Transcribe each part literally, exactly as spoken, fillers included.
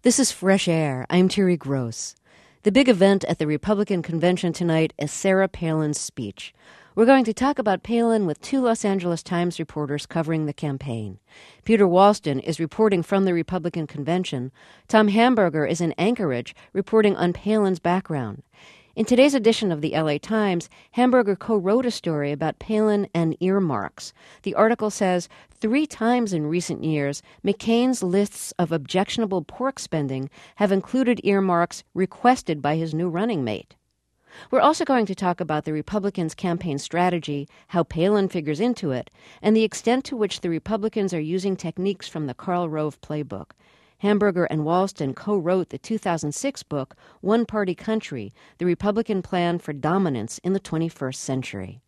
This is Fresh Air. I'm Terry Gross. The big event at the Republican convention tonight is Sarah Palin's speech. We're going to talk about Palin with two Los Angeles Times reporters covering the campaign. Peter Walston is reporting from the Republican convention. Tom Hamburger is in Anchorage reporting on Palin's background. In today's edition of the L A Times, Hamburger co-wrote a story about Palin and earmarks. The article says, three times in recent years, McCain's lists of objectionable pork spending have included earmarks requested by his new running mate. We're also going to talk about the Republicans' campaign strategy, how Palin figures into it, and the extent to which the Republicans are using techniques from the Karl Rove playbook. Hamburger and Walston co-wrote the two thousand six book, One Party Country, The Republican Plan for Dominance in the twenty-first Century.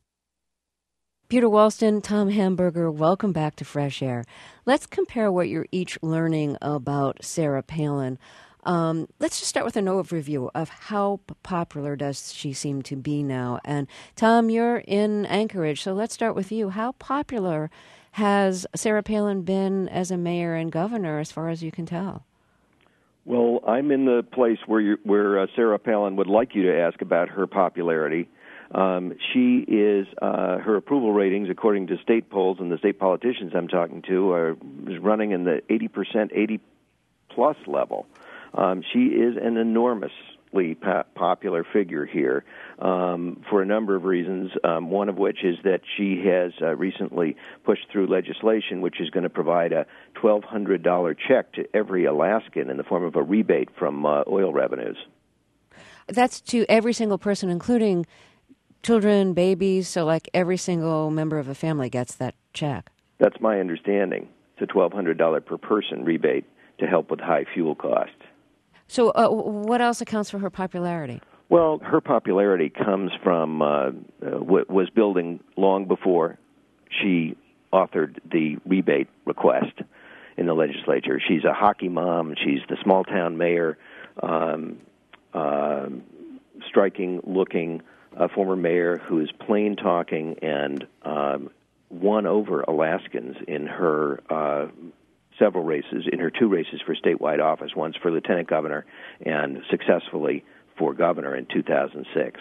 Peter Walston, Tom Hamburger, welcome back to Fresh Air. Let's compare what you're each learning about Sarah Palin. Um, let's just start with an overview of how popular does she seem to be now. And Tom, you're in Anchorage, so let's start with you. How popular has Sarah Palin been as a mayor and governor, as far as you can tell? Well, I'm in the place where you, where uh, Sarah Palin would like you to ask about her popularity. Um, she is uh, her approval ratings, according to state polls and the state politicians I'm talking to, are is running in the eighty percent, eighty plus level. Um, she is an enormously po- popular figure here um, for a number of reasons, um, one of which is that she has uh, recently pushed through legislation which is going to provide a twelve hundred dollars check to every Alaskan in the form of a rebate from uh, oil revenues. That's to every single person, including children, babies, so like every single member of a family gets that check. That's my understanding. It's a twelve hundred dollars per person rebate to help with high fuel costs. So uh, what else accounts for her popularity? Well, her popularity comes from, uh, uh, w- was building long before she authored the rebate request in the legislature. She's a hockey mom. She's the small-town mayor, um, uh, striking-looking uh, former mayor who is plain-talking and um, won over Alaskans in her uh several races, in her two races for statewide office, once for lieutenant governor and successfully for governor in two thousand six.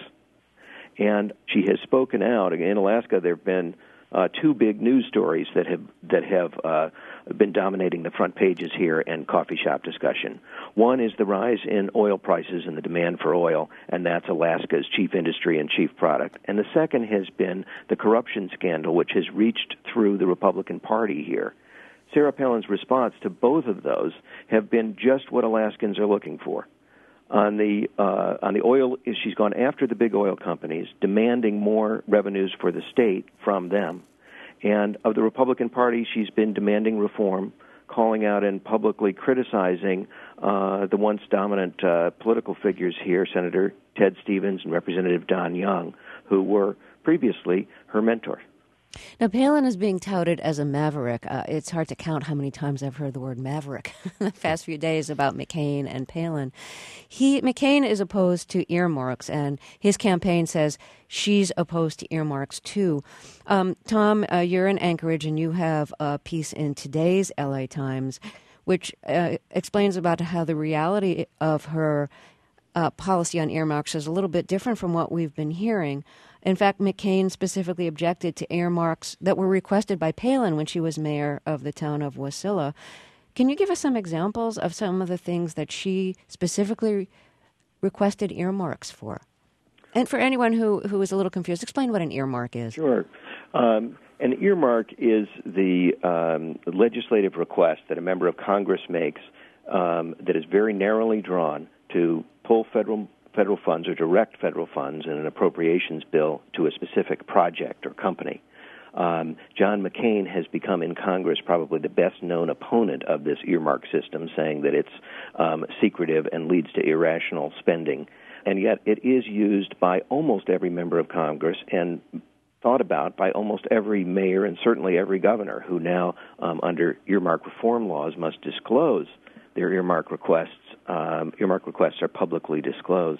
And she has spoken out. In Alaska, there have been uh, two big news stories that have that have uh, been dominating the front pages here and coffee shop discussion. One is the rise in oil prices and the demand for oil, and that's Alaska's chief industry and chief product. And the second has been the corruption scandal, which has reached through the Republican Party here. Sarah Palin's response to both of those have been just what Alaskans are looking for. On the uh, on the oil, she's gone after the big oil companies, demanding more revenues for the state from them. And of the Republican Party, she's been demanding reform, calling out and publicly criticizing uh, the once dominant uh, political figures here, Senator Ted Stevens and Representative Don Young, who were previously her mentors. Now, Palin is being touted as a maverick. Uh, it's hard to count how many times I've heard the word maverick in the past few days about McCain and Palin. He McCain is opposed to earmarks, and his campaign says she's opposed to earmarks, too. Um, Tom, uh, you're in Anchorage, and you have a piece in today's L A Times which uh, explains about how the reality of her uh, policy on earmarks is a little bit different from what we've been hearing. In fact, McCain specifically objected to earmarks that were requested by Palin when she was mayor of the town of Wasilla. Can you give us some examples of some of the things that she specifically requested earmarks for? And for anyone who, who is a little confused, explain what an earmark is. Sure. Um, an earmark is the um, legislative request that a member of Congress makes um, that is very narrowly drawn to pull federal federal funds or direct federal funds in an appropriations bill to a specific project or company. Um, John McCain has become in Congress probably the best-known opponent of this earmark system, saying that it's um, secretive and leads to irrational spending. And yet it is used by almost every member of Congress and thought about by almost every mayor and certainly every governor who now, um, under earmark reform laws, must disclose their earmark requests. Um, earmark requests are publicly disclosed.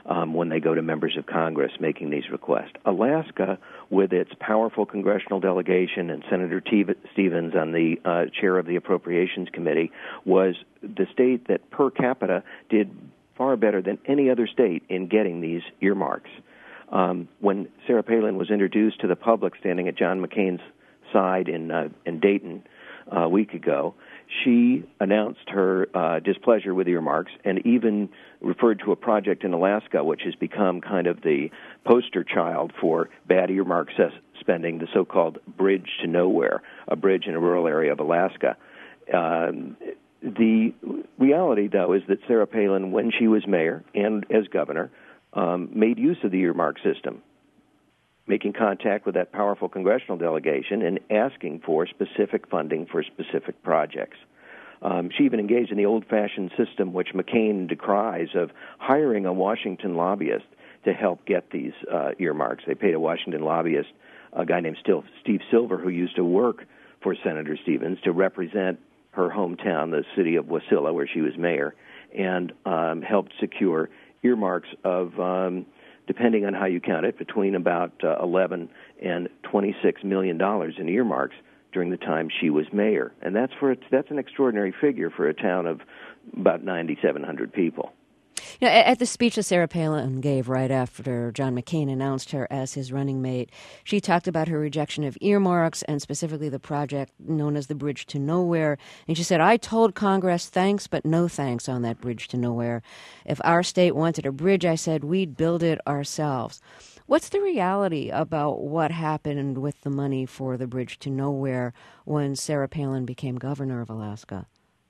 um, when they go to members of Congress making these requests. Alaska, with its powerful congressional delegation and Senator T- Stevens on the uh, chair of the Appropriations Committee, was the state that per capita did far better than any other state in getting these earmarks. Um, when Sarah Palin was introduced to the public standing at John McCain's side in uh, in Dayton uh, a week ago, she announced her uh, displeasure with earmarks and even referred to a project in Alaska which has become kind of the poster child for bad earmark spending, the so-called Bridge to Nowhere, a bridge in a rural area of Alaska. Um, the reality, though, is that Sarah Palin, when she was mayor and as governor, um, made use of the earmark system, making contact with that powerful congressional delegation and asking for specific funding for specific projects. Um, she even engaged in the old-fashioned system, which McCain decries, of hiring a Washington lobbyist to help get these uh, earmarks. They paid a Washington lobbyist, a guy named Steve Silver, who used to work for Senator Stevens, to represent her hometown, the city of Wasilla, where she was mayor, and um, helped secure earmarks of, um, depending on how you count it, between about uh, eleven and twenty-six million dollars in earmarks during the time she was mayor, and that's for that's an extraordinary figure for a town of about ninety-seven hundred people. You know, at the speech that Sarah Palin gave right after John McCain announced her as his running mate, she talked about her rejection of earmarks and specifically the project known as the Bridge to Nowhere. And she said, "I told Congress thanks, but no thanks on that Bridge to Nowhere. If our state wanted a bridge, I said, we'd build it ourselves." What's the reality about what happened with the money for the Bridge to Nowhere when Sarah Palin became governor of Alaska?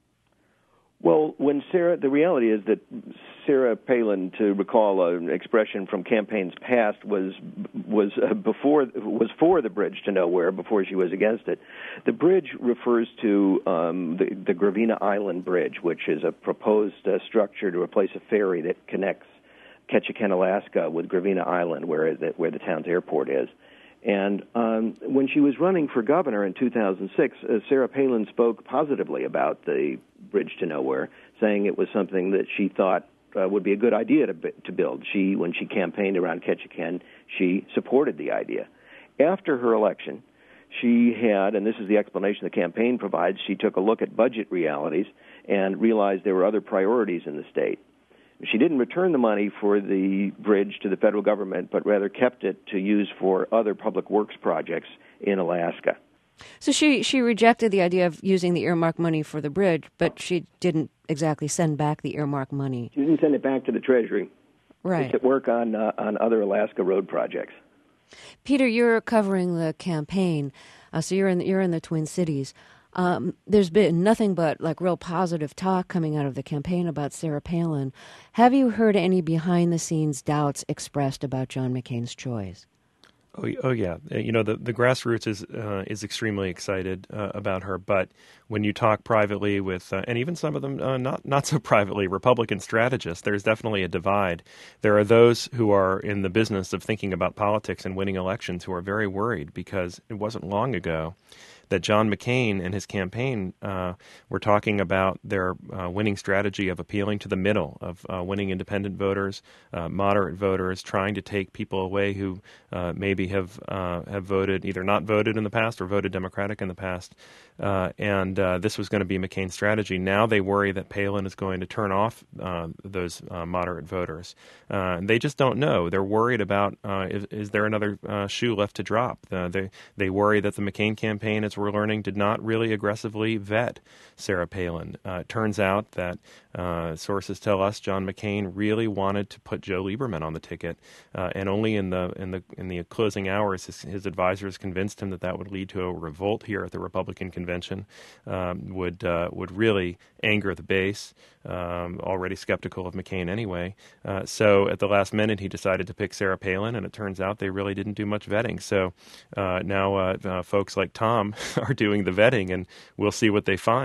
Well, when Sarah, the reality is that Sarah Palin, to recall an expression from campaigns past, was was uh, before was for the Bridge to Nowhere before she was against it. The bridge refers to um, the, the Gravina Island Bridge, which is a proposed uh, structure to replace a ferry that connects Ketchikan, Alaska, with Gravina Island, where the, where the town's airport is. And um, when she was running for governor in two thousand six, uh, Sarah Palin spoke positively about the Bridge to Nowhere, saying it was something that she thought uh, would be a good idea to, to build. She, when she campaigned around Ketchikan, she supported the idea. After her election, she had, and this is the explanation the campaign provides, she took a look at budget realities and realized there were other priorities in the state. She didn't return the money for the bridge to the federal government, but rather kept it to use for other public works projects in Alaska. So she, she rejected the idea of using the earmark money for the bridge, but she didn't exactly send back the earmark money. She didn't send it back to the Treasury. Right. To work on uh, on other Alaska road projects. Peter, you're covering the campaign, uh, so you're in you're in the Twin Cities. Um, there's been nothing but like real positive talk coming out of the campaign about Sarah Palin. Have you heard any behind-the-scenes doubts expressed about John McCain's choice? Oh, oh yeah. You know, the, the grassroots is uh, is extremely excited uh, about her. But when you talk privately with, uh, and even some of them uh, not, not so privately, Republican strategists, there's definitely a divide. There are those who are in the business of thinking about politics and winning elections who are very worried because it wasn't long ago that John McCain and his campaign uh, were talking about their uh, winning strategy of appealing to the middle, of uh, winning independent voters, uh, moderate voters, trying to take people away who uh, maybe have uh, have voted, either not voted in the past or voted Democratic in the past. Uh, and uh, this was going to be McCain's strategy. Now they worry that Palin is going to turn off uh, those uh, moderate voters. Uh, and they just don't know. They're worried about, uh, is, is there another uh, shoe left to drop? Uh, they, they worry that the McCain campaign, as we're learning, did not really aggressively vet Sarah Palin. Uh, it turns out that uh, sources tell us John McCain really wanted to put Joe Lieberman on the ticket, uh, and only in the in the in the closing hours, his, his advisors convinced him that that would lead to a revolt here at the Republican convention, um, would uh, would really anger the base, um, already skeptical of McCain anyway. Uh, so at the last minute, he decided to pick Sarah Palin, and it turns out they really didn't do much vetting. So uh, now uh, uh, folks like Tom are doing the vetting, and we'll see what they find.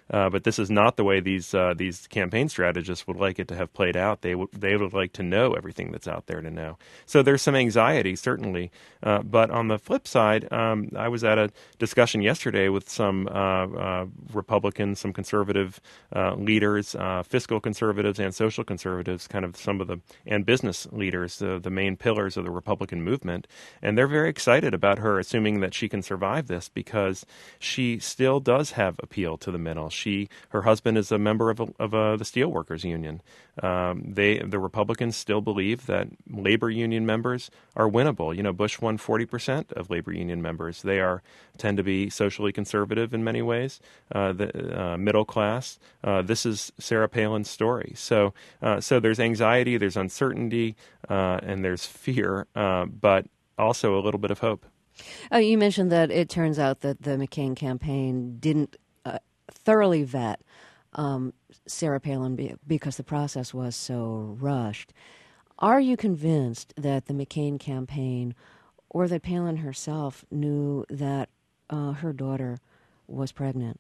Uh, but this is not the way these uh, these campaign strategists would like it to have played out. They would they would like to know everything that's out there to know. So there's some anxiety, certainly. Uh, but on the flip side, um, I was at a discussion yesterday with some uh, uh, Republicans, some conservative uh, leaders, uh, fiscal conservatives and social conservatives, kind of some of the and business leaders, the, the main pillars of the Republican movement. And they're very excited about her, assuming that she can survive this because she still does have appeal to the middle. She, her husband is a member of, a, of a, the Steelworkers Union. Um, they, the Republicans still believe that labor union members are winnable. You know, Bush won forty percent of labor union members. They are tend to be socially conservative in many ways, uh, the uh, middle class. Uh, this is Sarah Palin's story. So, uh, so there's anxiety, there's uncertainty, uh, and there's fear, uh, but also a little bit of hope. Uh, you mentioned that it turns out that the McCain campaign didn't uh, thoroughly vet um, Sarah Palin be- because the process was so rushed. Are you convinced that the McCain campaign or that Palin herself knew that uh, her daughter was pregnant?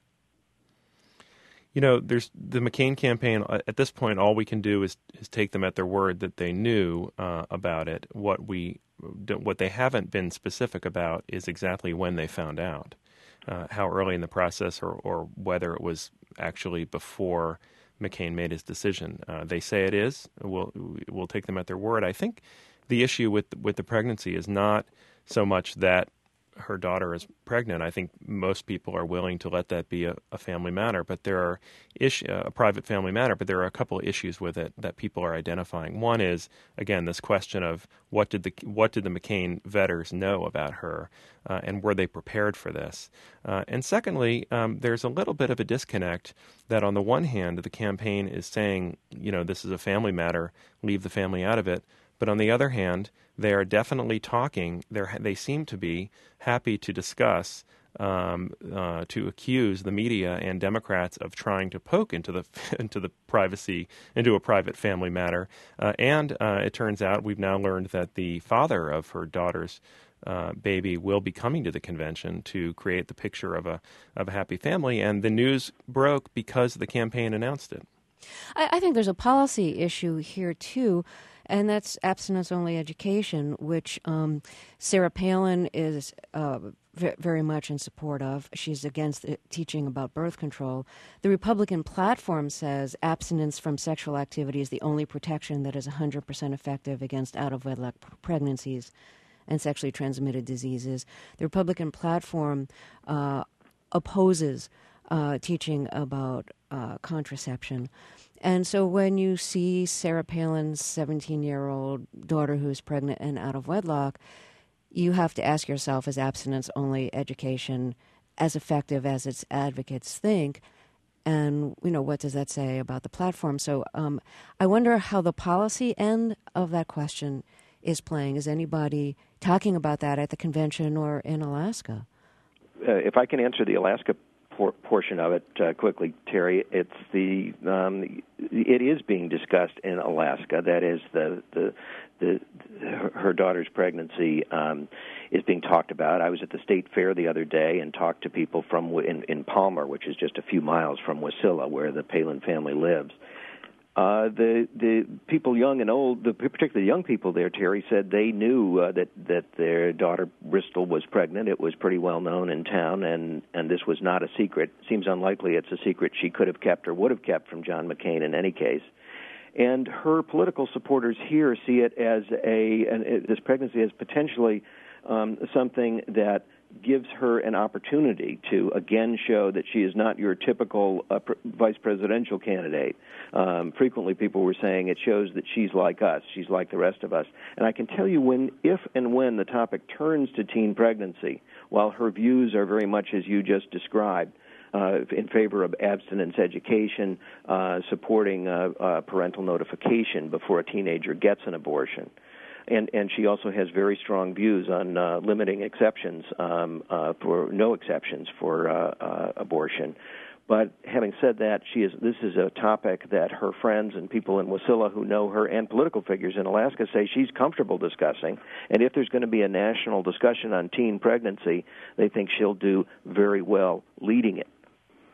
You know, there's the McCain campaign. At this point, all we can do is, is take them at their word that they knew uh, about it. What we, what they haven't been specific about is exactly when they found out, uh, how early in the process, or, or whether it was actually before McCain made his decision. Uh, they say it is. We'll we'll take them at their word. I think the issue with with the pregnancy is not so much that her daughter is pregnant. I think most people are willing to let that be a, a family matter, but there are ish, uh, a private family matter. But there are a couple of issues with it that people are identifying. One is, again, this question of what did the what did the McCain vetters know about her, uh, and were they prepared for this? Uh, and secondly, um, there's a little bit of a disconnect that on the one hand, the campaign is saying, you know, this is a family matter, leave the family out of it. But on the other hand, they are definitely talking. They they seem to be happy to discuss, um, uh, to accuse the media and Democrats of trying to poke into the into the privacy, into a private family matter. Uh, and uh, it turns out we've now learned that the father of her daughter's uh, baby will be coming to the convention to create the picture of a of a happy family. And the news broke because the campaign announced it. I, I think there's a policy issue here, too, and that's abstinence-only education, which um, Sarah Palin is uh, v- very much in support of. She's against uh, teaching about birth control. The Republican platform says abstinence from sexual activity is the only protection that is one hundred percent effective against out-of-wedlock pregnancies and sexually transmitted diseases. The Republican platform uh, opposes uh, teaching about uh, contraception. And so when you see Sarah Palin's seventeen-year-old daughter who's pregnant and out of wedlock, you have to ask yourself, is abstinence-only education as effective as its advocates think? And, you know, what does that say about the platform? So um, I wonder how the policy end of that question is playing. Is anybody talking about that at the convention or in Alaska? Uh, if I can answer the Alaska por- portion of it uh, quickly, Terry, it's the um, it is being discussed in Alaska. That is, the the, the her, her daughter's pregnancy um, is being talked about. I was at the state fair the other day and talked to people from in, in Palmer, which is just a few miles from Wasilla, where the Palin family lives. Uh, the the people young and old, the particularly young people there, Terry, said they knew uh, that that their daughter Bristol was pregnant. It was pretty well known in town, and, and this was not a secret. Seems unlikely it's a secret she could have kept or would have kept from John McCain in any case. And her political supporters here see it as a an, it, this pregnancy as potentially um, something that gives her an opportunity to again show that she is not your typical uh, pr- vice presidential candidate. Um, frequently people were saying it shows that she's like us, she's like the rest of us. And I can tell you when, if and when the topic turns to teen pregnancy, while her views are very much as you just described, Uh, in favor of abstinence education, uh, supporting uh, uh, parental notification before a teenager gets an abortion. And, and she also has very strong views on uh, limiting exceptions um, uh, for no exceptions for uh, uh, abortion. But having said that, she is. This is a topic that her friends and people in Wasilla who know her and political figures in Alaska say she's comfortable discussing. And if there's going to be a national discussion on teen pregnancy, they think she'll do very well leading it.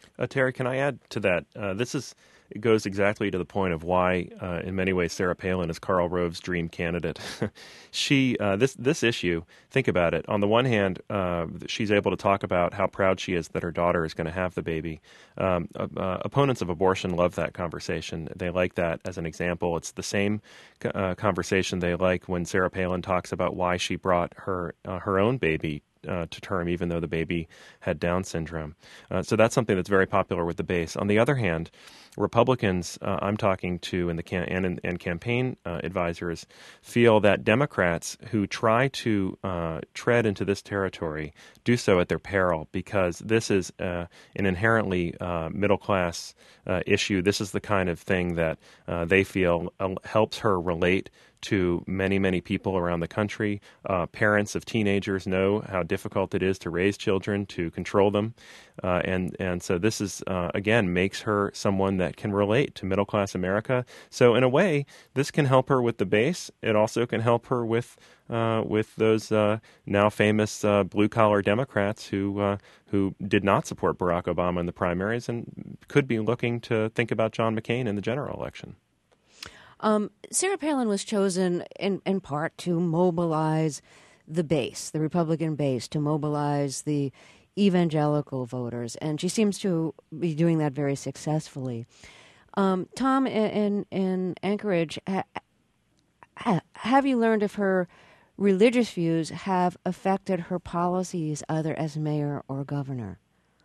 Uh, Terry, can I add to that? Uh, this is it goes exactly to the point of why, uh, in many ways, Sarah Palin is Karl Rove's dream candidate. she uh, this this issue. Think about it. On the one hand, uh, she's able to talk about how proud she is that her daughter is going to have the baby. Um, uh, opponents of abortion love that conversation. They like that as an example. It's the same uh, conversation they like when Sarah Palin talks about why she brought her uh, her own baby Uh, to term, even though the baby had Down syndrome. Uh, so that's something that's very popular with the base. On the other hand, Republicans uh, I'm talking to in the cam- and, and campaign uh, advisors feel that Democrats who try to uh, tread into this territory do so at their peril, because this is uh, an inherently uh, middle-class uh, issue. This is the kind of thing that uh, they feel uh, helps her relate to many, many people around the country. Uh, parents of teenagers know how difficult it is to raise children, to control them. Uh, and, and so this is, uh, again, makes her someone that can relate to middle-class America. So in a way, this can help her with the base. It also can help her with uh, with those uh, now famous uh, blue-collar Democrats who uh, who did not support Barack Obama in the primaries and could be looking to think about John McCain in the general election. Um, Sarah Palin was chosen in, in part to mobilize the base, the Republican base, to mobilize the evangelical voters, and she seems to be doing that very successfully. Um, Tom, in, in, in Anchorage, ha, ha, have you learned if her religious views have affected her policies either as mayor or governor?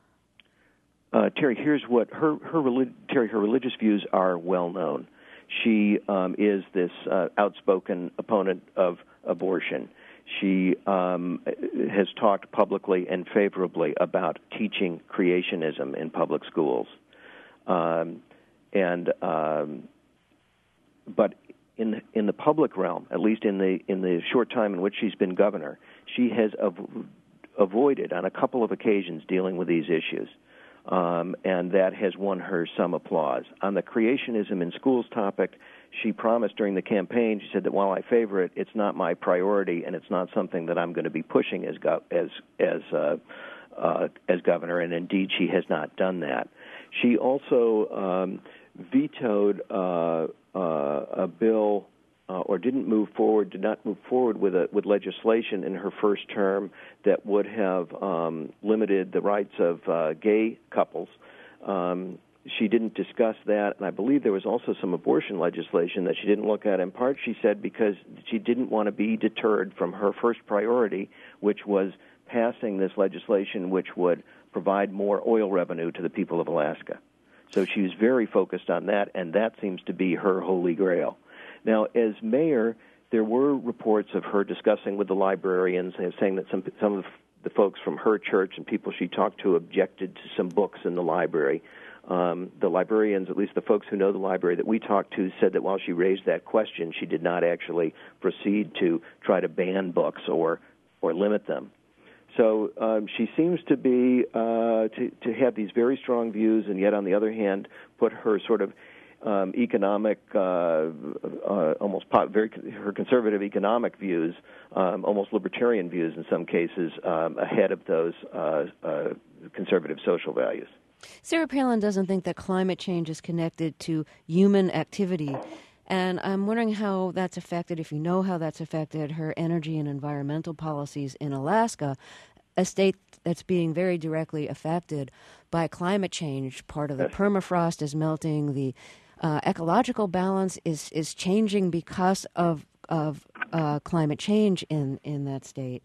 Uh, Terry, here's what her her relig- Terry her religious views are well known. She um, is this uh, outspoken opponent of abortion. She um, has talked publicly and favorably about teaching creationism in public schools, um, and um, but in in the public realm, at least in the in the short time in which she's been governor, she has av- avoided on a couple of occasions dealing with these issues. Um, and that has won her some applause. On the creationism in schools topic, she promised during the campaign, she said that while I favor it, it's not my priority, and it's not something that I'm going to be pushing as go- as as uh, uh, as governor, and indeed she has not done that. She also um, vetoed uh, uh, a bill Uh, or didn't move forward, did not move forward with a, with legislation in her first term that would have um, limited the rights of uh, gay couples. Um, she didn't discuss that, and I believe there was also some abortion legislation that she didn't look at. In part, she said because she didn't want to be deterred from her first priority, which was passing this legislation which would provide more oil revenue to the people of Alaska. So she was very focused on that, and that seems to be her holy grail. Now, as mayor, there were reports of her discussing with the librarians and saying that some some of the folks from her church and people she talked to objected to some books in the library. Um, the librarians, at least the folks who know the library that we talked to, said that while she raised that question, she did not actually proceed to try to ban books or or limit them. So um, she seems to be uh, to to have these very strong views, and yet on the other hand, put her sort of Um, economic, uh, uh, almost pop, very her conservative economic views, um, almost libertarian views in some cases, um, ahead of those uh, uh, conservative social values. Sarah Palin doesn't think that climate change is connected to human activity, and I'm wondering how that's affected, if you know how that's affected her energy and environmental policies in Alaska, a state that's being very directly affected by climate change. Part of the permafrost is melting, the Uh, ecological balance is, is changing because of of uh, climate change in, in that state.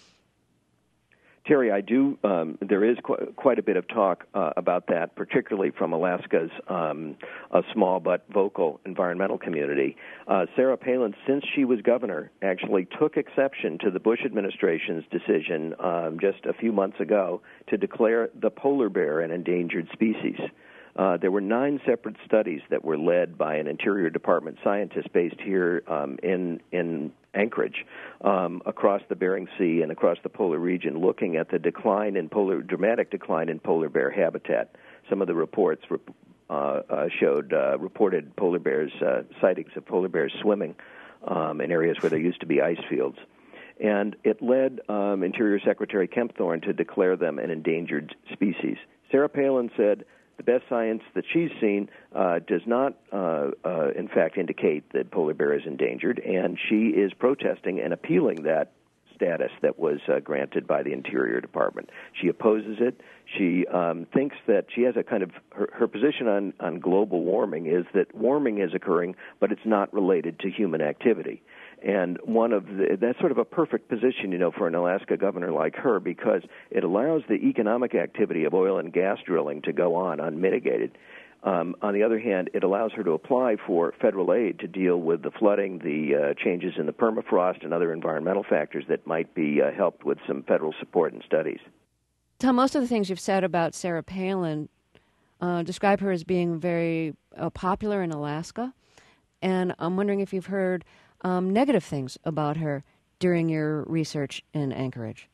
Terry, I do. Um, there is qu- quite a bit of talk uh, about that, particularly from Alaska's um, a small but vocal environmental community. Uh, Sarah Palin, since she was governor, actually took exception to the Bush administration's decision um, just a few months ago to declare the polar bear an endangered species. Uh, there were nine separate studies that were led by an Interior Department scientist based here um, in in Anchorage, um, across the Bering Sea and across the polar region, looking at the decline in polar, dramatic decline in polar bear habitat. Some of the reports uh, uh, showed uh, reported polar bears uh, sightings of polar bears swimming um, in areas where there used to be ice fields. And it led um, Interior Secretary Kempthorne to declare them an endangered species. Sarah Palin said the best science that she's seen uh, does not, uh, uh, in fact, indicate that polar bear is endangered, and she is protesting and appealing that status that was uh, granted by the Interior Department. She opposes it. She um, thinks that she has a kind of, her, her position on, on global warming is that warming is occurring, but it's not related to human activity. And one of the, that's sort of a perfect position, you know, for an Alaska governor like her, because it allows the economic activity of oil and gas drilling to go on unmitigated. Um, on the other hand, it allows her to apply for federal aid to deal with the flooding, the uh, changes in the permafrost, and other environmental factors that might be uh, helped with some federal support and studies. Tom, most of the things you've said about Sarah Palin uh, describe her as being very uh, popular in Alaska, and I'm wondering if you've heard um, negative things about her during your research in Anchorage.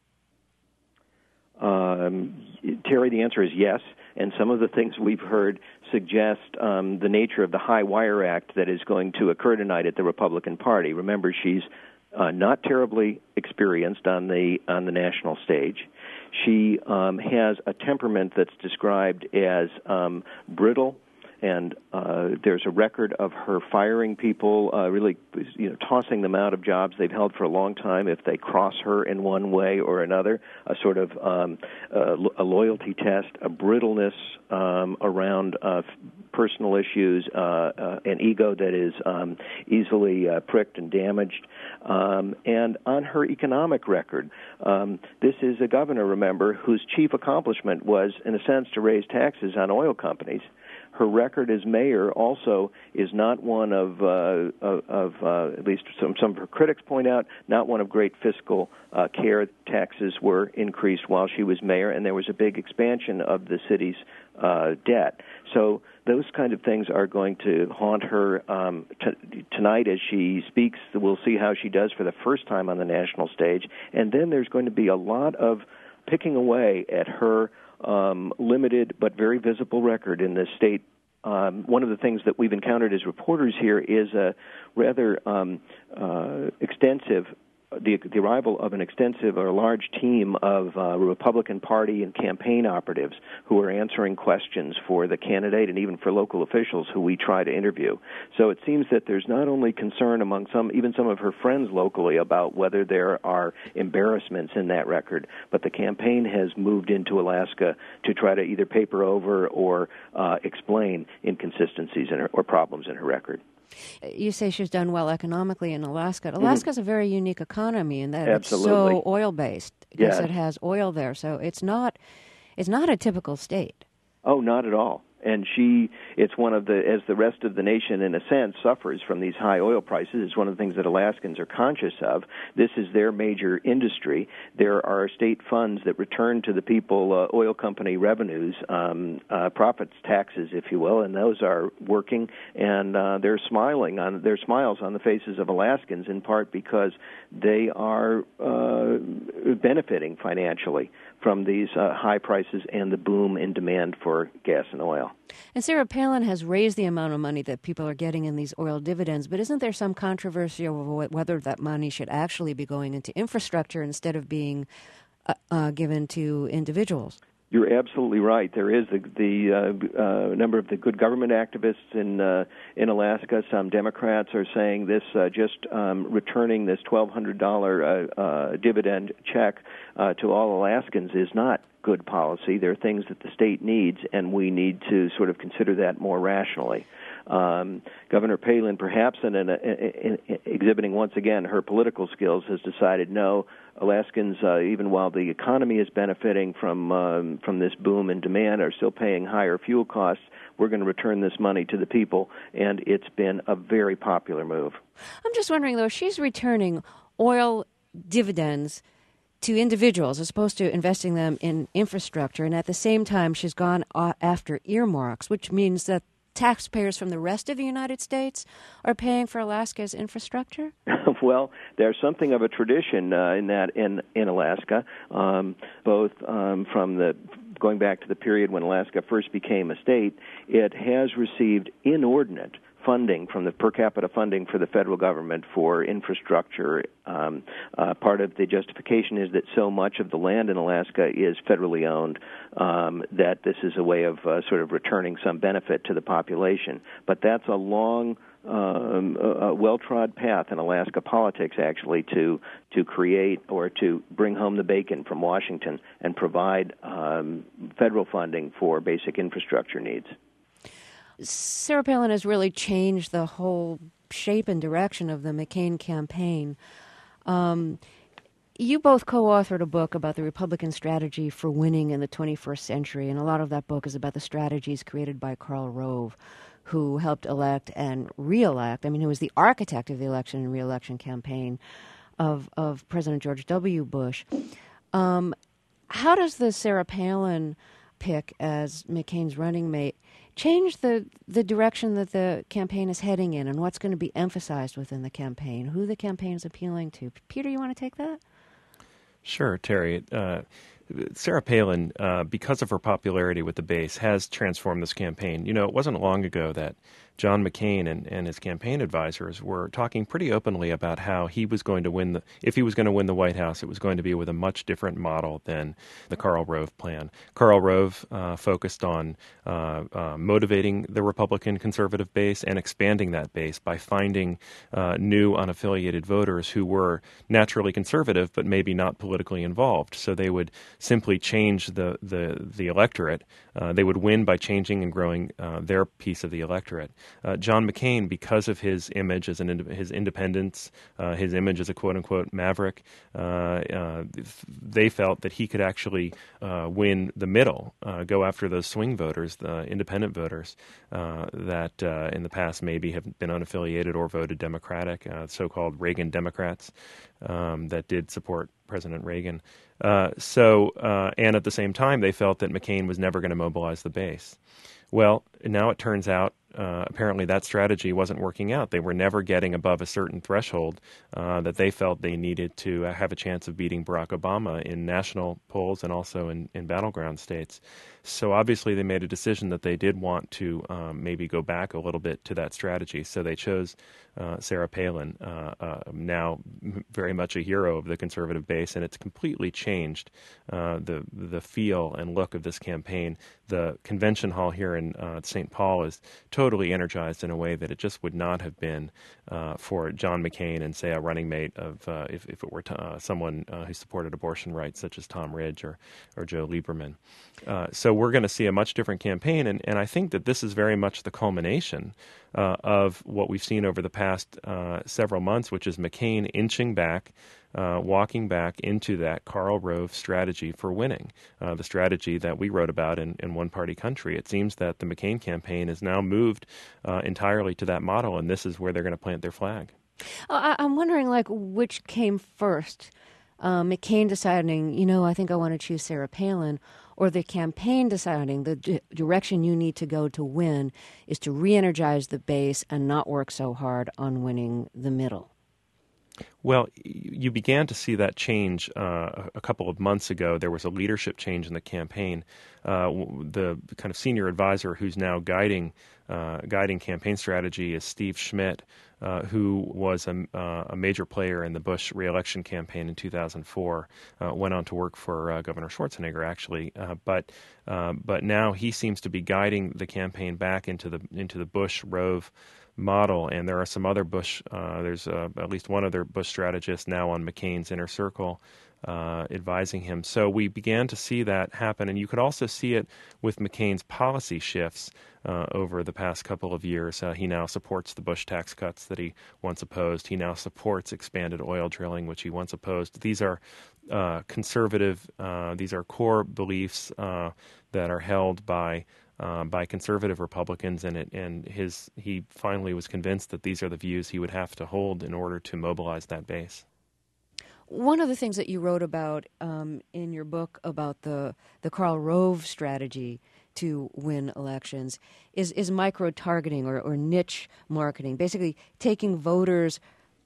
Um, Terry, the answer is yes, and some of the things we've heard suggest um, the nature of the High Wire Act that is going to occur tonight at the Republican Party. Remember, she's uh, not terribly experienced on the on the national stage. She um, has a temperament that's described as um, brittle, and uh, there's a record of her firing people, uh, really, you know, tossing them out of jobs they've held for a long time if they cross her in one way or another. A sort of um, uh, a loyalty test, a brittleness um, around uh, personal issues, uh, uh, an ego that is um, easily uh, pricked and damaged. Um, and on her economic record, um, this is a governor, remember, whose chief accomplishment was, in a sense, to raise taxes on oil companies. Her record as mayor also is not one of, uh, of, of uh, at least some, some of her critics point out, not one of great fiscal uh, care. Taxes were increased while she was mayor, and there was a big expansion of the city's uh, debt. So those kind of things are going to haunt her um, t- tonight as she speaks. We'll see how she does for the first time on the national stage. And then there's going to be a lot of picking away at her Um, limited but very visible record in this state. Um, one of the things that we've encountered as reporters here is a rather um, uh, extensive, the, the arrival of an extensive or large team of uh, Republican Party and campaign operatives who are answering questions for the candidate and even for local officials who we try to interview. So it seems that there's not only concern among some, even some of her friends locally, about whether there are embarrassments in that record, but the campaign has moved into Alaska to try to either paper over or uh, explain inconsistencies in her, or problems in her record. You say she's done well economically in Alaska. Alaska's mm-hmm. a very unique economy in that Absolutely. It's so oil-based because yes. it has oil there. So it's not it's not a typical state. Oh, not at all. And she, it's one of the, as the rest of the nation, in a sense, suffers from these high oil prices. It's one of the things that Alaskans are conscious of. This is their major industry. There are state funds that return to the people uh, oil company revenues, um, uh, profits, taxes, if you will, and those are working, and uh, they're smiling on, their smiles on the faces of Alaskans, in part because they are uh, benefiting financially from these uh, high prices and the boom in demand for gas and oil. And Sarah Palin has raised the amount of money that people are getting in these oil dividends, but isn't there some controversy over whether that money should actually be going into infrastructure instead of being uh, uh, given to individuals? You're absolutely right. There is the, the uh, uh, number of the good government activists in uh, in Alaska. Some Democrats are saying this uh, just um, returning this twelve hundred dollars uh, uh, dividend check uh, to all Alaskans is not good policy. There are things that the state needs, and we need to sort of consider that more rationally. Um, Governor Palin, perhaps in, an, in, in exhibiting once again her political skills, has decided no, Alaskans, uh, even while the economy is benefiting from um, from this boom in demand, are still paying higher fuel costs. We're going to return this money to the people, and it's been a very popular move. I'm just wondering, though, she's returning oil dividends to individuals as opposed to investing them in infrastructure, and at the same time she's gone after earmarks, which means that taxpayers from the rest of the United States are paying for Alaska's infrastructure? Well, there's something of a tradition uh, in that in, in Alaska, um, both um, from the going back to the period when Alaska first became a state. It has received inordinate funding, from the per capita funding for the federal government for infrastructure. Um, uh, part of the justification is that so much of the land in Alaska is federally owned um, that this is a way of uh, sort of returning some benefit to the population. But that's a long, um, a well-trod path in Alaska politics, actually, to to create or to bring home the bacon from Washington and provide um, federal funding for basic infrastructure needs. Sarah Palin has really changed the whole shape and direction of the McCain campaign. Um, you both co-authored a book about the Republican strategy for winning in the twenty-first century, and a lot of that book is about the strategies created by Karl Rove, who helped elect and re-elect, I mean, who was the architect of the election and re-election campaign of, of President George W. Bush. Um, how does the Sarah Palin pick as McCain's running mate change the, the direction that the campaign is heading in and what's going to be emphasized within the campaign, who the campaign is appealing to? Peter, you want to take that? Sure, Terry. Uh, Sarah Palin, uh, because of her popularity with the base, has transformed this campaign. You know, it wasn't long ago that John McCain and, and his campaign advisors were talking pretty openly about how he was going to win the, if he was going to win the White House, it was going to be with a much different model than the Karl Rove plan. Karl Rove uh, focused on uh, uh, motivating the Republican conservative base and expanding that base by finding uh, new unaffiliated voters who were naturally conservative but maybe not politically involved. So they would simply change the, the, the electorate. Uh, they would win by changing and growing uh, their piece of the electorate. Uh, John McCain, because of his image as an his independence, uh, his image as a quote-unquote maverick, uh, uh, they felt that he could actually uh, win the middle, uh, go after those swing voters, the independent voters uh, that uh, in the past maybe have been unaffiliated or voted Democratic, uh, so-called Reagan Democrats um, that did support President Reagan. Uh, so, uh, and at the same time, they felt that McCain was never going to mobilize the base. Well, now it turns out uh, apparently that strategy wasn't working out. They were never getting above a certain threshold uh, that they felt they needed to have a chance of beating Barack Obama in national polls and also in, in battleground states. So obviously they made a decision that they did want to um, maybe go back a little bit to that strategy. So they chose uh, Sarah Palin, uh, uh, now very much a hero of the conservative base, and it's completely changed uh, the the feel and look of this campaign. The convention hall here in uh, Saint Paul is totally energized in a way that it just would not have been uh, for John McCain and, say, a running mate of uh, if, if it were to, uh, someone uh, who supported abortion rights, such as Tom Ridge or, or Joe Lieberman. Uh, so we're going to see a much different campaign, and, and I think that this is very much the culmination uh, of what we've seen over the past uh, several months, which is McCain inching back, uh, walking back into that Karl Rove strategy for winning, uh, the strategy that we wrote about in, in One Party Country. It seems that the McCain campaign has now moved uh, entirely to that model, and this is where they're going to plant their flag. I, I'm wondering, like, which came first? Uh, McCain deciding, you know, I think I want to choose Sarah Palin, or the campaign deciding the d- direction you need to go to win is to re-energize the base and not work so hard on winning the middle? Well, you began to see that change uh, a couple of months ago. There was a leadership change in the campaign. Uh, the kind of senior advisor who's now guiding uh, guiding campaign strategy is Steve Schmidt, uh, who was a, uh, a major player in the Bush re-election campaign in two thousand four. Uh, went on to work for uh, Governor Schwarzenegger, actually, uh, but uh, but now he seems to be guiding the campaign back into the into the Bush-Rove model, and there are some other Bush, uh, there's uh, at least one other Bush strategist now on McCain's inner circle uh, advising him. So we began to see that happen, and you could also see it with McCain's policy shifts uh, over the past couple of years. Uh, he now supports the Bush tax cuts that he once opposed. He now supports expanded oil drilling, which he once opposed. These are uh, conservative, uh, these are core beliefs uh, that are held by Uh, by conservative Republicans, and it, and his he finally was convinced that these are the views he would have to hold in order to mobilize that base. One of the things that you wrote about um, in your book about the the Karl Rove strategy to win elections is is micro-targeting or, or niche marketing, basically taking voters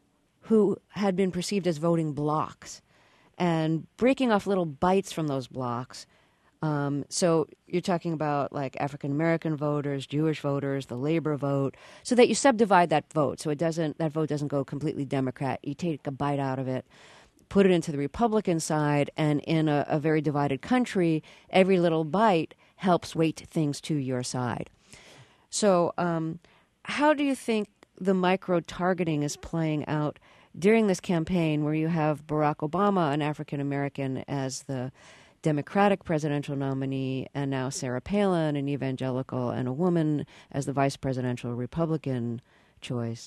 who had been perceived as voting blocks and breaking off little bites from those blocks Um, so you're talking about like African-American voters, Jewish voters, the labor vote, so that you subdivide that vote. So it doesn't, that vote doesn't go completely Democrat. You take a bite out of it, put it into the Republican side, and in a, a very divided country, every little bite helps weight things to your side. So um, how do you think the micro-targeting is playing out during this campaign where you have Barack Obama, an African-American, as the Democratic presidential nominee, and now Sarah Palin, an evangelical and a woman, as the vice presidential Republican choice?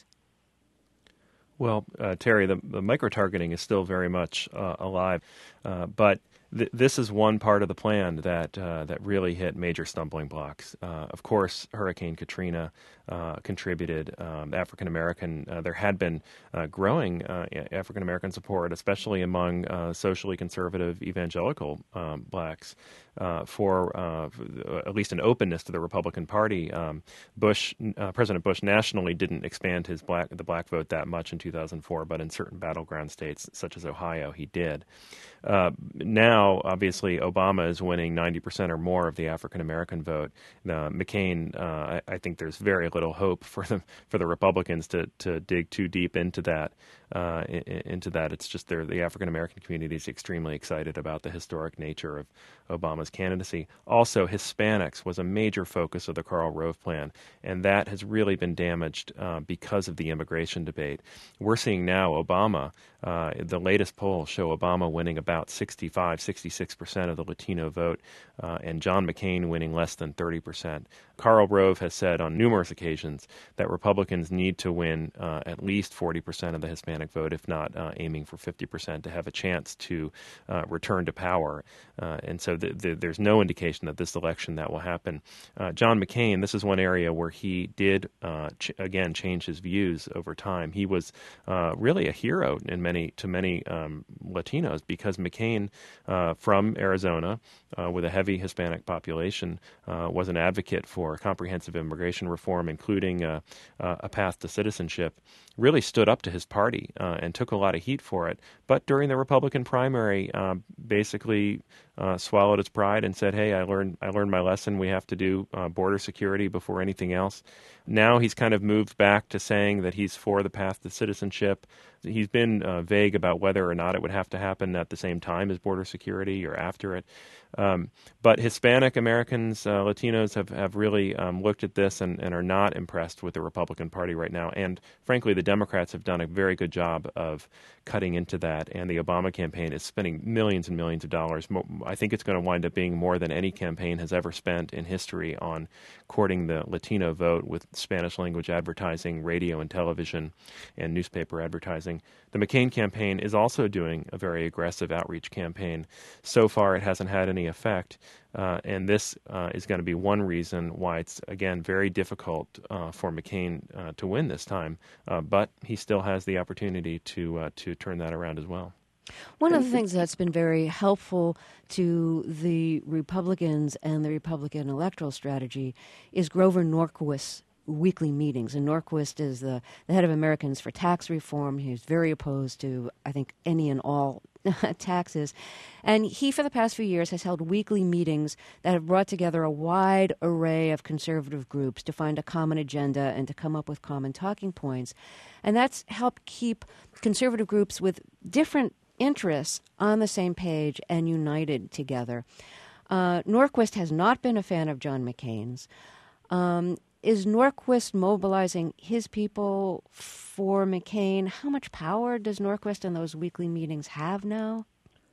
Well, uh, Terry, the, the micro-targeting is still very much uh, alive, uh, but th- this is one part of the plan that uh, that really hit major stumbling blocks. Uh, of course, Hurricane Katrina uh, contributed. Um, African American, uh, there had been uh, growing uh, African American support, especially among uh, socially conservative evangelical um, blacks, uh, for uh, at least an openness to the Republican Party. Um, Bush, uh, President Bush, nationally didn't expand his black the black vote that much in two thousand four, but in certain battleground states such as Ohio, he did. Uh, now, obviously, Obama is winning ninety percent or more of the African American vote. Uh, McCain, uh, I, I think there's very little hope for the for the Republicans to to dig too deep into that. Uh, in, into that, it's just the African American community is extremely excited about the historic nature of Obama's candidacy. Also, Hispanics was a major focus of the Karl Rove plan, and that has really been damaged uh, because of the immigration debate. We're seeing now Obama. Uh, the latest polls show Obama winning about sixty-five, sixty-six percent of the Latino vote, uh, and John McCain winning less than thirty percent. Karl Rove has said on numerous occasions that Republicans need to win uh, at least forty percent of the Hispanic vote, if not uh, aiming for fifty percent, to have a chance to uh, return to power. Uh, and so the, the, there's no indication that this election that will happen. Uh, John McCain, this is one area where he did, uh, ch- again, change his views over time. He was uh, really a hero in many to many um, Latinos because McCain, uh, from Arizona, uh, with a heavy Hispanic population, uh, was an advocate for comprehensive immigration reform, including uh, uh, a path to citizenship, really stood up to his party uh, and took a lot of heat for it. But during the Republican primary, uh, basically uh, swallowed his pride and said, hey, I learned I learned my lesson. We have to do uh, border security before anything else. Now he's kind of moved back to saying that he's for the path to citizenship. He's been uh, vague about whether or not it would have to happen at the same time as border security or after it. Um, but Hispanic Americans, uh, Latinos have, have really um, looked at this and, and are not impressed with the Republican Party right now. And frankly, the Democrats have done a very good job of cutting into that. And the Obama campaign is spending millions and millions of dollars. I think it's going to wind up being more than any campaign has ever spent in history on courting the Latino vote with Spanish language advertising, radio and television, and newspaper advertising. The McCain campaign is also doing a very aggressive outreach campaign. So far, it hasn't had any effect, uh, and this uh, is going to be one reason why it's, again, very difficult uh, for McCain uh, to win this time, uh, but he still has the opportunity to uh, to turn that around as well. One of the things that's been very helpful to the Republicans and the Republican electoral strategy is Grover Norquist's weekly meetings. And Norquist is the, the head of Americans for Tax Reform. He's very opposed to, I think, any and all taxes. And he, for the past few years, has held weekly meetings that have brought together a wide array of conservative groups to find a common agenda and to come up with common talking points. And that's helped keep conservative groups with different interests on the same page and united together. Uh, Norquist has not been a fan of John McCain's. Um, is Norquist mobilizing his people for McCain? How much power does Norquist and those weekly meetings have now?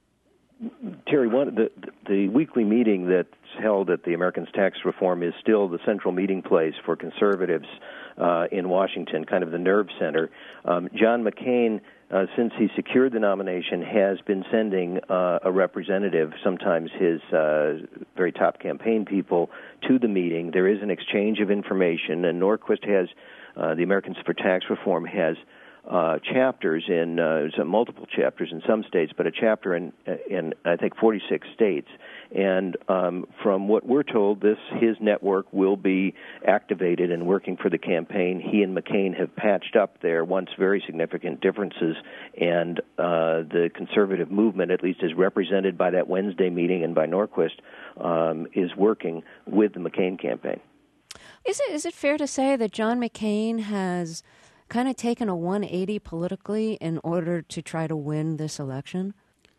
Terry, one the the weekly meeting that's held at the Americans Tax Reform is still the central meeting place for conservatives uh, in Washington, kind of the nerve center. Um, John McCain, uh, since he secured the nomination, has been sending uh, a representative, sometimes his uh, very top campaign people, to the meeting. There is an exchange of information, and Norquist has, uh, the Americans for Tax Reform has uh, chapters in uh, some multiple chapters in some states, but a chapter in in I think forty-six states. And um, from what we're told, this his network will be activated and working for the campaign. He and McCain have patched up their once very significant differences, and uh, the conservative movement, at least as represented by that Wednesday meeting and by Norquist, um, is working with the McCain campaign. Is it is it fair to say that John McCain has kind of taken a one eighty politically in order to try to win this election?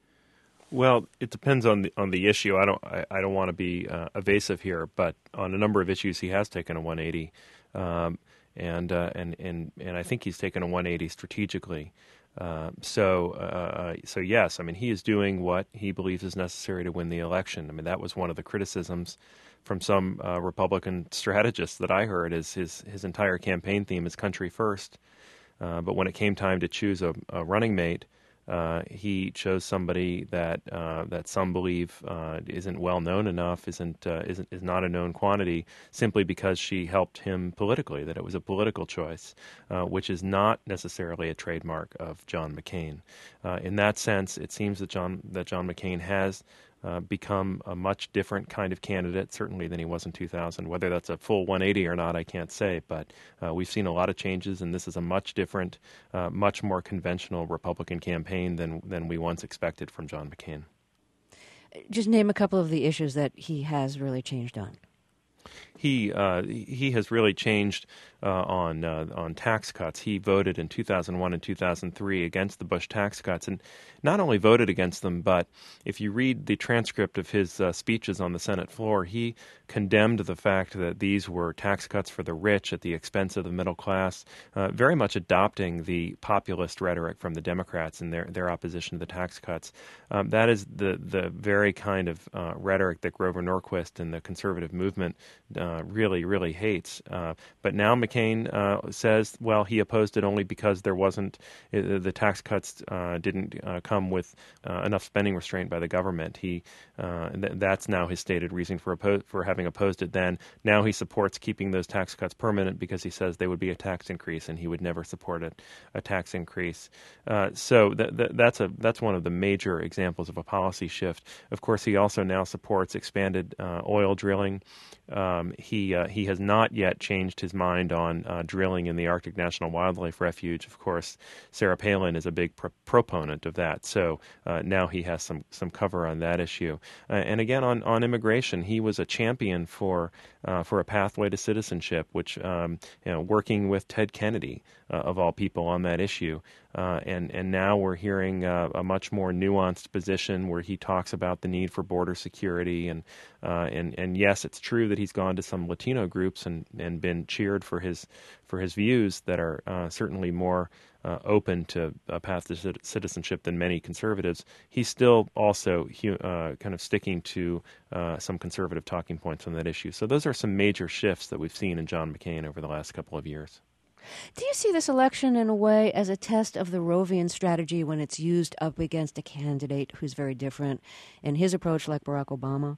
Well, it depends on the on the issue. I don't I, I don't want to be uh, evasive here, but on a number of issues, he has taken a one eighty, um, and uh, and and and I think he's taken a one eighty strategically. Uh, so uh, so yes, I mean he is doing what he believes is necessary to win the election. I mean that was one of the criticisms from some uh, Republican strategists that I heard. Is his his entire campaign theme is country first, uh, but when it came time to choose a, a running mate, Uh, he chose somebody that uh, that some believe uh, isn't well known enough, isn't uh, isn't is not a known quantity, simply because she helped him politically. That it was a political choice, uh, which is not necessarily a trademark of John McCain. Uh, in that sense, it seems that John that John McCain has Uh, become a much different kind of candidate, certainly than he was in two thousand. Whether that's a full one eighty or not, I can't say, but uh, we've seen a lot of changes, and this is a much different, uh, much more conventional Republican campaign than, than we once expected from John McCain. Just name a couple of the issues that he has really changed on. He uh, he has really changed uh, on uh, on tax cuts. He voted in two thousand one and two thousand three against the Bush tax cuts, and not only voted against them, but if you read the transcript of his uh, speeches on the Senate floor, he condemned the fact that these were tax cuts for the rich at the expense of the middle class, uh, very much adopting the populist rhetoric from the Democrats in their, their opposition to the tax cuts. Um, that is the, the very kind of uh, rhetoric that Grover Norquist and the conservative movement uh, really, really hates. Uh, but now McCain uh, says, well, he opposed it only because there wasn't, uh, the tax cuts uh, didn't uh, come with uh, enough spending restraint by the government. He uh, th- That's now his stated reason for oppo- for having opposed it then. Now he supports keeping those tax cuts permanent because he says they would be a tax increase, and he would never support a, a tax increase. Uh, so th- th- that's a that's one of the major examples of a policy shift. Of course, he also now supports expanded uh, oil drilling. Um, he uh, he has not yet changed his mind on uh, drilling in the Arctic National Wildlife Refuge. Of course, Sarah Palin is a big pro- proponent of that. So uh, now he has some some cover on that issue. Uh, and again, on, on immigration, he was a champion for uh, for a pathway to citizenship, which um, you know, working with Ted Kennedy uh, of all people on that issue. Uh, and and now we're hearing uh, a much more nuanced position where he talks about the need for border security. And uh, and and yes, it's true that he's gone to some Latino groups and, and been cheered for his for his views that are uh, certainly more uh, open to a path to citizenship than many conservatives. He's still also uh, kind of sticking to uh, some conservative talking points on that issue. So those are some major shifts that we've seen in John McCain over the last couple of years. Do you see this election in a way as a test of the Rovian strategy when it's used up against a candidate who's very different in his approach, like Barack Obama?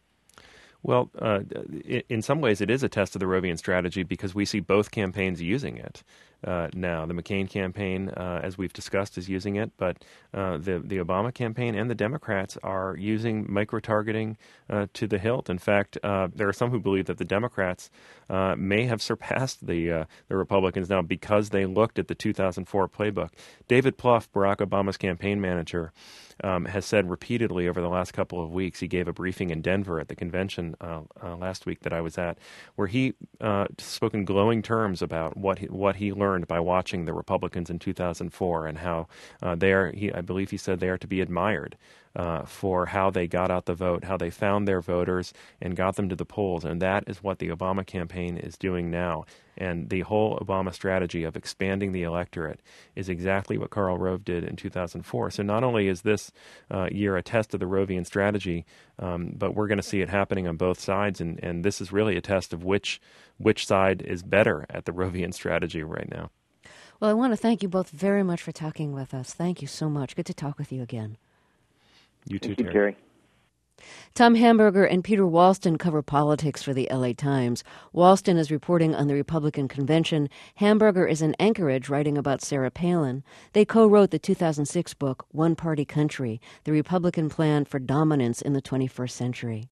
Well, uh, in some ways it is a test of the Rovian strategy because we see both campaigns using it. Uh, now, the McCain campaign, uh, as we've discussed, is using it, but uh, the the Obama campaign and the Democrats are using micro-targeting uh, to the hilt. In fact, uh, there are some who believe that the Democrats uh, may have surpassed the uh, the Republicans now because they looked at the two thousand four playbook. David Plouffe, Barack Obama's campaign manager, um, has said repeatedly over the last couple of weeks, he gave a briefing in Denver at the convention uh, uh, last week that I was at, where he uh, spoke in glowing terms about what he, what he learned by watching the Republicans in two thousand four and how uh, they are, he, I believe he said, they are to be admired uh, for how they got out the vote, how they found their voters and got them to the polls. And that is what the Obama campaign is doing now. And the whole Obama strategy of expanding the electorate is exactly what Karl Rove did in two thousand four. So not only is this uh, year a test of the Rovian strategy, um, but we're going to see it happening on both sides. And, and this is really a test of which which side is better at the Rovian strategy right now. Well, I want to thank you both very much for talking with us. Thank you so much. Good to talk with you again. You too, Thank you, Terry. Terry. Tom Hamburger and Peter Walston cover politics for the L A Times. Walston is reporting on the Republican convention. Hamburger is in Anchorage writing about Sarah Palin. They co-wrote the two thousand six book, One Party Country, The Republican Plan for Dominance in the twenty-first Century.